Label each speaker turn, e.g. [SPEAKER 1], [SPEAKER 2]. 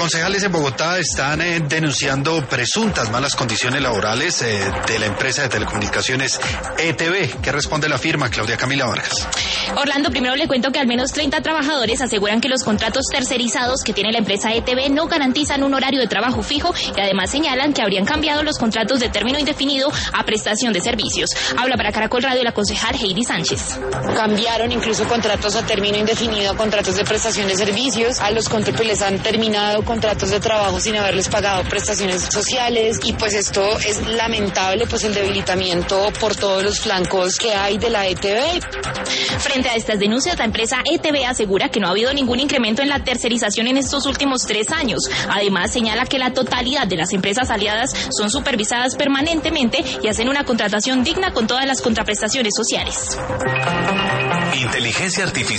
[SPEAKER 1] Concejales en Bogotá están denunciando presuntas malas condiciones laborales de la empresa de telecomunicaciones ETB. ¿Qué responde la firma? Claudia Camila Vargas.
[SPEAKER 2] Orlando, primero le cuento que al menos 30 trabajadores aseguran que los contratos tercerizados que tiene la empresa ETB no garantizan un horario de trabajo fijo y además señalan que habrían cambiado los contratos de término indefinido a prestación de servicios. Habla para Caracol Radio la concejal Heidi Sánchez.
[SPEAKER 3] Cambiaron incluso contratos a término indefinido a contratos de prestación de servicios. A los contratos les han terminado contratos de trabajo sin haberles pagado prestaciones sociales y pues esto es lamentable, pues el debilitamiento por todos los flancos que hay de la ETB.
[SPEAKER 2] Frente a estas denuncias, la empresa ETB asegura que no ha habido ningún incremento en la tercerización en estos últimos 3 años. Además, señala que la totalidad de las empresas aliadas son supervisadas permanentemente y hacen una contratación digna con todas las contraprestaciones sociales.
[SPEAKER 4] Inteligencia artificial.